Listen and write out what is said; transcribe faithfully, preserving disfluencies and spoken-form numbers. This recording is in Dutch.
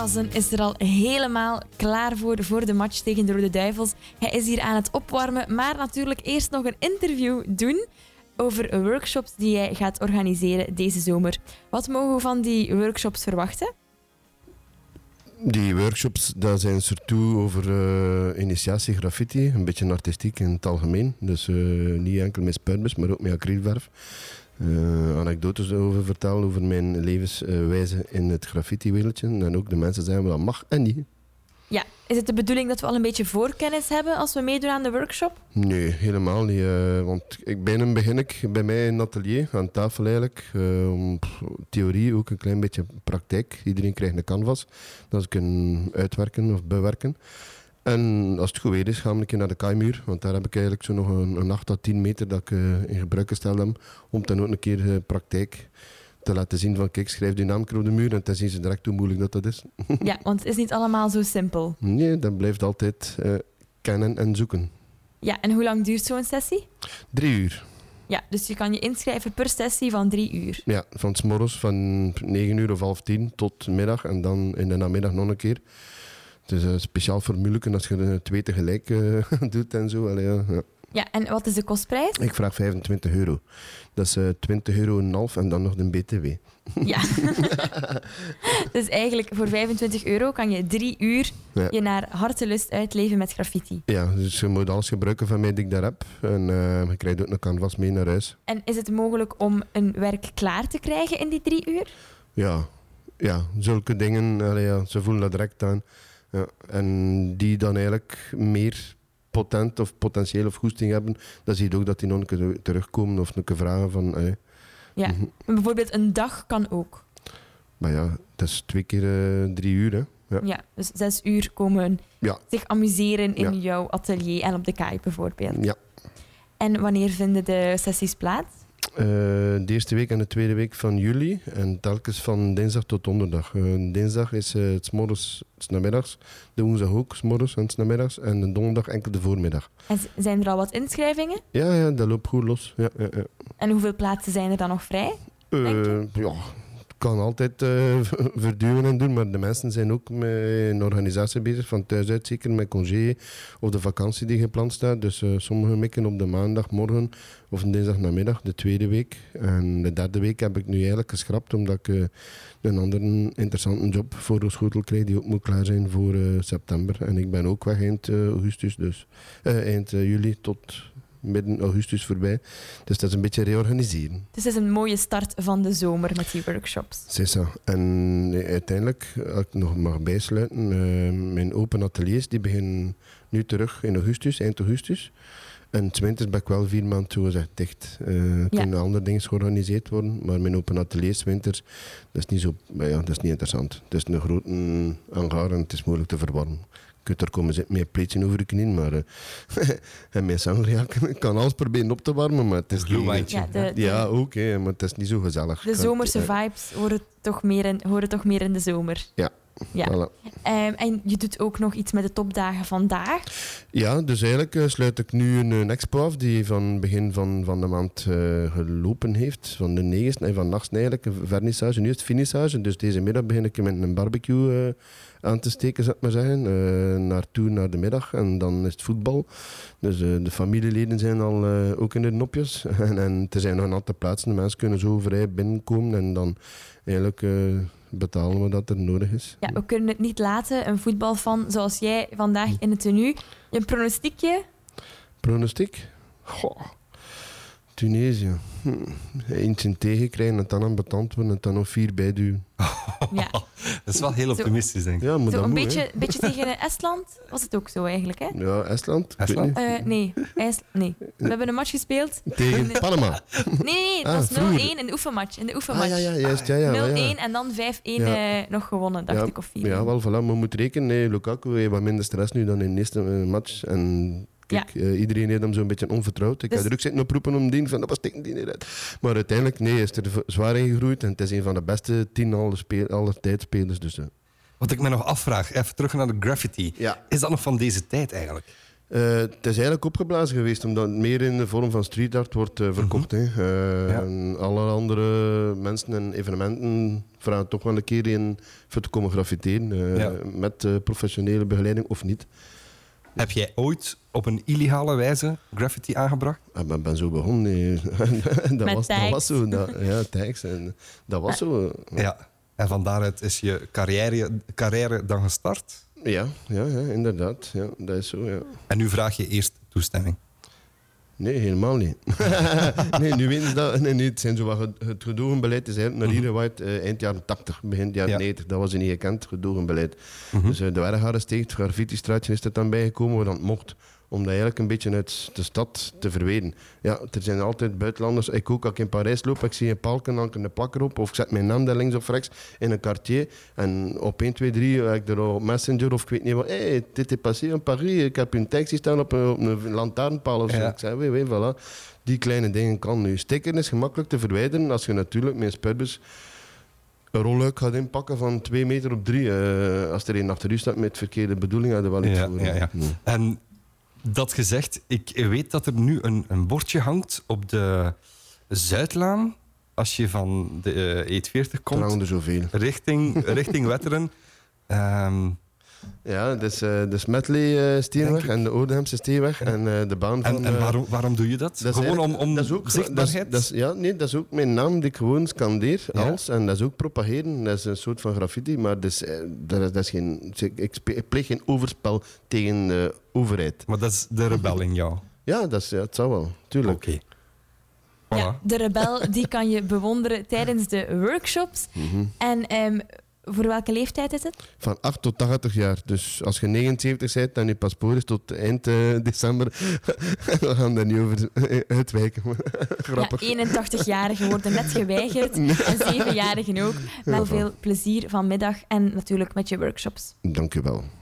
Klaassen is er al helemaal klaar voor, voor de match tegen de Rode Duivels. Hij is hier aan het opwarmen, maar natuurlijk eerst nog een interview doen over workshops die hij gaat organiseren deze zomer. Wat mogen we van die workshops verwachten? Die workshops, dat zijn surtout over uh, initiatie graffiti, een beetje artistiek in het algemeen. Dus uh, niet enkel met spuitbus, maar ook met acrylverf. Uh, anekdotes over vertellen over mijn levenswijze in het graffiti-wereldje. En ook de mensen zeggen dat mag en niet. Ja, is het de bedoeling dat we al een beetje voorkennis hebben als we meedoen aan de workshop? Nee, helemaal niet. Uh, want ik ben begin ik bij mij in het atelier, aan tafel eigenlijk. Uh, om pff, theorie, ook een klein beetje praktijk. Iedereen krijgt een canvas dat ze kunnen uitwerken of bewerken. En als het goed weer is, gaan we een keer naar de kaaimuur. Want daar heb ik eigenlijk zo nog een, een acht à tien meter dat ik uh, in gebruik gesteld heb. Om dan ook een keer uh, praktijk te laten zien van kijk, schrijf die naam op de muur. En dan zien ze direct hoe moeilijk dat, dat is. Ja, want het is niet allemaal zo simpel. Nee, dat blijft altijd uh, kennen en zoeken. Ja, en hoe lang duurt zo'n sessie? Drie uur. Ja, dus je kan je inschrijven per sessie van drie uur. Ja, van 's morgens van negen uur of half tien tot middag. En dan in de namiddag nog een keer. Het is een speciaal formule als je er twee tegelijk uh, doet en zo. Allee, ja, ja. Ja, en wat is de kostprijs? Ik vraag vijfentwintig euro. Dat is uh, twintig euro en een half en dan nog de B T W. Ja. Dus eigenlijk voor vijfentwintig euro kan je drie uur ja. je naar hartelust uitleven met graffiti. Ja, dus je moet alles gebruiken van mij die ik daar heb. En uh, je krijgt ook een canvas mee naar huis. En is het mogelijk om een werk klaar te krijgen in die drie uur? Ja, ja zulke dingen, allee, ja, ze voelen dat direct aan. Ja, en die dan eigenlijk meer potent of potentieel of goesting hebben, dan zie je ook dat die nog een keer terugkomen of een keer vragen van... Allee. Ja, Mm-hmm. bijvoorbeeld een dag kan ook. Maar ja, dat is twee keer uh, drie uur, hè. Ja. Ja, dus zes uur komen ja. zich amuseren in ja. jouw atelier en op de kaai bijvoorbeeld. Ja. En wanneer vinden de sessies plaats? Uh, de eerste week en de tweede week van juli. En telkens van dinsdag tot donderdag. Uh, dinsdag is uh, het 's morgens, 's namiddags. De woensdag ook, 's morgens en 's namiddags. En de donderdag enkel de voormiddag. En zijn er al wat inschrijvingen? Ja, ja, dat loopt goed los. Ja, ja, ja. En hoeveel plaatsen zijn er dan nog vrij? Uh, ja, het kan altijd uh, verduwen en doen. Maar de mensen zijn ook met een organisatie bezig. Van thuis uit zeker met congé of de vakantie die gepland staat. Dus uh, sommigen mikken op de maandagmorgen of een dinsdagnamiddag, de tweede week. En de derde week heb ik nu eigenlijk geschrapt, omdat ik uh, een andere interessante job voor Rooschotel krijg, die ook moet klaar zijn voor uh, september. En ik ben ook weg eind uh, augustus, dus uh, eind uh, juli tot midden augustus voorbij. Dus dat is een beetje reorganiseren. Dus het is een mooie start van de zomer met die workshops. C'est ça. En uh, uiteindelijk, als ik nog mag bijsluiten, uh, mijn open ateliers die beginnen nu terug in augustus, eind augustus. En 's winters ben ik wel vier maanden zogezegd dicht. Uh, er kunnen ja. andere dingen georganiseerd worden, maar mijn open ateliers winters, dat is niet zo, ja, dat is niet interessant. Het is een grote hangar en het is moeilijk te verwarmen. Je kunt er komen zitten met een pleetje over je knieën, maar uh, en mijn sangria kan alles proberen op te warmen, maar het is niet... Ja, de, de, ja, ook, hè, maar het is niet zo gezellig. De zomerse vibes horen toch meer in, horen toch meer in de zomer. Ja. Ja. Voilà. Um, en je doet ook nog iets met de topdagen vandaag. Ja, dus eigenlijk uh, sluit ik nu een, een expo af die van begin van, van de maand uh, gelopen heeft. Van de negende en van nachts eigenlijk een vernissage. Nu is het finissage, dus deze middag begin ik met een barbecue uh, aan te steken, zou ik maar zeggen. Uh, naartoe naar de middag en dan is het voetbal. Dus uh, de familieleden zijn al uh, ook in de nopjes. en, en er zijn nog een aantal plaatsen, de mensen kunnen zo vrij binnenkomen en dan eigenlijk... Uh, betalen we dat er nodig is. Ja, we kunnen het niet laten. Een voetbalfan zoals jij vandaag in het tenue. Een pronostiekje? Pronostiek? Goh. Tunesië. Hm. Eentje tegenkrijgen en dan aan betant worden en dan nog vier bijduwen. Ja. Dat is wel heel optimistisch, denk ik. Ja, maar zo dat een moet, beetje, beetje tegen Estland was het ook zo eigenlijk, hè? Ja, Estland? Estland? Uh, nee, IJs, nee. We hebben een match gespeeld. Tegen Panama? Nee, nee, dat ah, was nul één in de oefenmatch. In de oefenmatch. Ah, ja, ja, juist. Ja, ja, nul één ja. en dan vijf één ja. uh, nog gewonnen, dacht ja, ik. Of vier één. Ja, wel, voilà. Maar je moet rekenen, nee, Lukaku heeft wat minder stress nu dan in de eerste match. En... Kijk, ja. uh, iedereen heeft hem zo'n beetje onvertrouwd. Ik dus... ga er ook zitten oproepen om die van, dat was steken die niet uit. Maar uiteindelijk, nee, is er zwaar ingegroeid. En het is een van de beste tien aller, speel, aller tijdspelers. Dus, uh. Wat ik me nog afvraag, even terug naar de graffiti. Ja. Is dat nog van deze tijd eigenlijk? Uh, het is eigenlijk opgeblazen geweest, omdat het meer in de vorm van street art wordt uh, verkocht. Mm-hmm. Hè. Uh, ja. En alle andere mensen en evenementen vragen toch wel een keer in voor te komen graffiteren. Uh, Ja. Met uh, professionele begeleiding of niet. Heb jij ooit op een illegale wijze graffiti aangebracht? Ik ben, ben zo begonnen. Nee. dat, Met was, dat tags. was zo. Dat, ja, tags. En dat was zo. Ja. En van daaruit is je carrière, carrière dan gestart? Ja, ja, ja inderdaad. Ja, dat is zo, ja. En nu vraag je eerst toestemming. Nee, helemaal niet. nee, nu weten ze dat. Nee, nee, het, zijn zo wat, ge- het gedogenbeleid is eigenlijk naar hier gewaaid uh, eind jaren tachtig, begin jaren Ja. negentig. Dat was niet gekend, gedogenbeleid. Mhm. Dus uh, de Wergharen steeg, het graffiti-straatje is er dan bijgekomen waar dat het mocht. Om dat eigenlijk een beetje uit de stad te verwijden. Ja, er zijn altijd buitenlanders. Ik ook, als ik in Parijs loop, ik zie een palken, dan een plakker op. Of ik zet mijn naam daar links of rechts in een quartier. En op één, twee, drie, heb ik er op Messenger of ik weet niet wat. Hé, hey, dit is passé in Paris. Ik heb een tekst staan op een, op een lantaarnpaal of zo. Ja. Ik zei, wee, wee, voilà. Die kleine dingen kan nu. Sticker is gemakkelijk te verwijderen als je natuurlijk met een spuitbus een rolluik gaat inpakken van twee meter op drie. Uh, als er een achter u staat met verkeerde bedoeling, had je wel iets Ja, voor. ja, ja. Nee. En dat gezegd, ik weet dat er nu een, een bordje hangt op de Zuidlaan. Als je van de uh, E veertig Er hangen komt, er zoveel. richting, richting Wetteren. Ehm, Ja, dus, uh, de Smetley-steenweg Denk ik. en de Oudemse steenweg en uh, de baan van... en en uh, waarom, waarom doe je dat? dat is Gewoon om, eigenlijk- om dat is ook, zichtbaarheid? Dat is, dat is- ja, nee, dat is ook mijn naam die ik gewoon scandeer Ja. als. En dat is ook propageren. Dat is een soort van graffiti, maar dat is, eh, dat, is- dat is geen, ik, spe- ik pleeg geen overspel tegen de overheid. Maar dat is de rebel in jou. Ja, dat is, ja, het zou wel, tuurlijk. Oké. Ja, Voilà. de rebel die kan je bewonderen tijdens de workshops. Mhm. En ehm, voor welke leeftijd is het? Van acht tot tachtig jaar. Dus als je negenenzeventig bent en je paspoort is tot eind eh, december, we gaan daar niet over uitwijken. Grappig. Ja, eenentachtig-jarigen worden net geweigerd. En zevenjarigen ook. Met veel plezier vanmiddag en natuurlijk met je workshops. Dank u wel.